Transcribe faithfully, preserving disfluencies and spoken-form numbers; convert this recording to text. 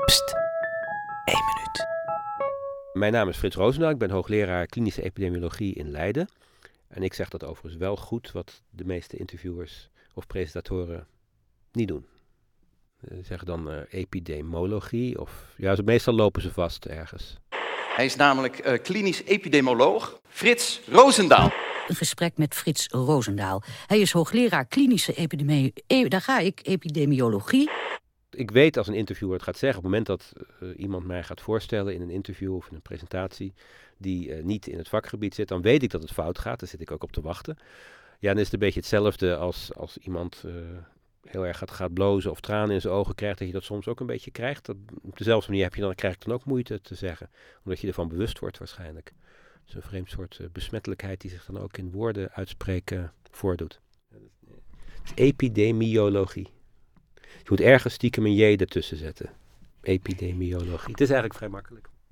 Pst, één minuut. Mijn naam is Frits Roosendaal, ik ben hoogleraar klinische epidemiologie in Leiden. En ik zeg dat overigens wel goed, wat de meeste interviewers of presentatoren niet doen. Ze zeggen dan uh, epidemiologie, of ja, meestal lopen ze vast ergens. Hij is namelijk uh, klinisch epidemioloog Frits Roosendaal. Een gesprek met Frits Roosendaal. Hij is hoogleraar klinische epidemie... E- daar ga ik, epidemiologie. Ik weet als een interviewer het gaat zeggen, op het moment dat uh, iemand mij gaat voorstellen in een interview of in een presentatie die uh, niet in het vakgebied zit, dan weet ik dat het fout gaat. Daar zit ik ook op te wachten. Ja, dan is het een beetje hetzelfde als, als iemand uh, heel erg gaat, gaat blozen of tranen in zijn ogen krijgt, dat je dat soms ook een beetje krijgt. Dat, op dezelfde manier heb je dan, krijg ik dan ook moeite te zeggen, omdat je ervan bewust wordt waarschijnlijk. Het is een vreemd soort uh, besmettelijkheid die zich dan ook in woorden uitspreken voordoet. Het is epidemiologie. Je moet ergens stiekem een J ertussen zetten. Epidemiologie. Het is eigenlijk vrij makkelijk.